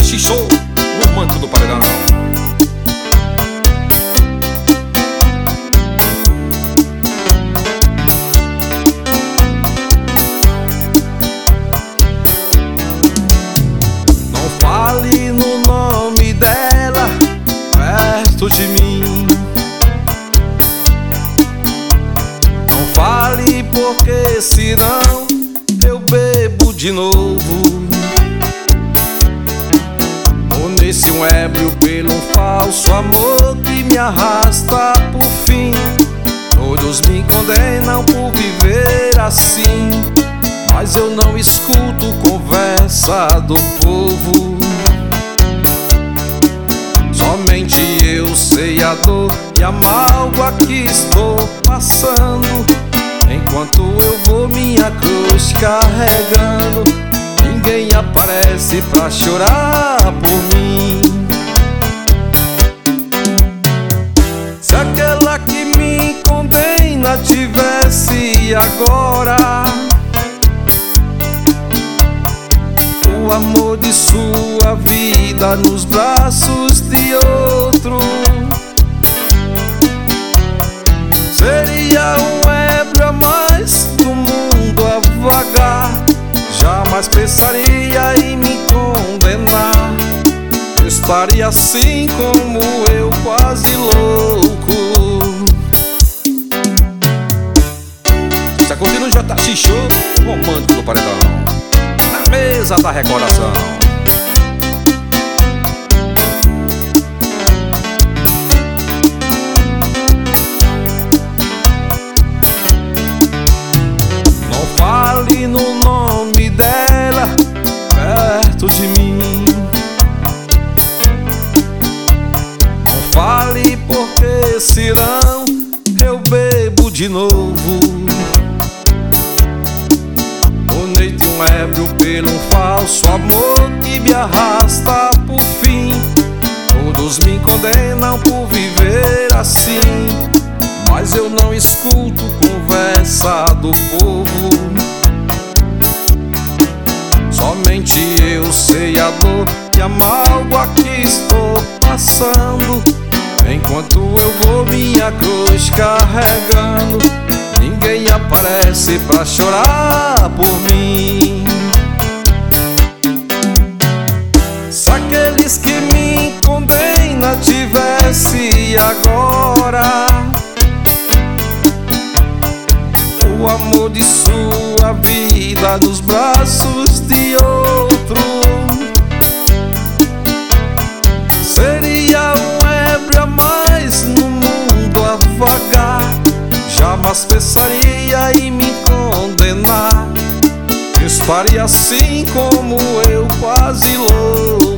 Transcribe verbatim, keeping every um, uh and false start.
Jataxi Show, o manto do paredão. Não fale no nome dela perto de mim. Não fale porque senão eu bebo de novo. Ou nesse um ébrio pelo um falso amor que me arrasta por fim. Todos me condenam por viver assim, mas eu não escuto conversa do povo. Somente eu sei a dor e a mágoa que estou passando, enquanto eu vou minha cruz carregando. Ninguém aparece pra chorar por mim. Se aquela que me condena tivesse agora o amor de sua vida nos braços de outro, seria um ébrio a mais no mundo a vagar. Jamais pensaria em me condenar. Eu estaria assim como eu, quase louco. Está curtindo o Jataxi Show, o romântico do paredão, na mesa da recordação. Não fale no nome dela perto de mim. Não fale porque senão eu bebo de novo. Tornei de um ébrio pelo um falso amor que me arrasta por fim. Todos me condenam por viver assim, mas eu não escuto conversa do povo. Somente eu sei a dor e a mágoa que estou passando, enquanto eu vou minha cruz carregando. Ninguém aparece pra chorar por mim. Se aqueles que me condenam tivesse agora o amor de sua vida nos braços de outro, seria um ébrio a mais no mundo a vagar. Jamais pensaria em me condenar. Eu estaria assim como eu, quase louco.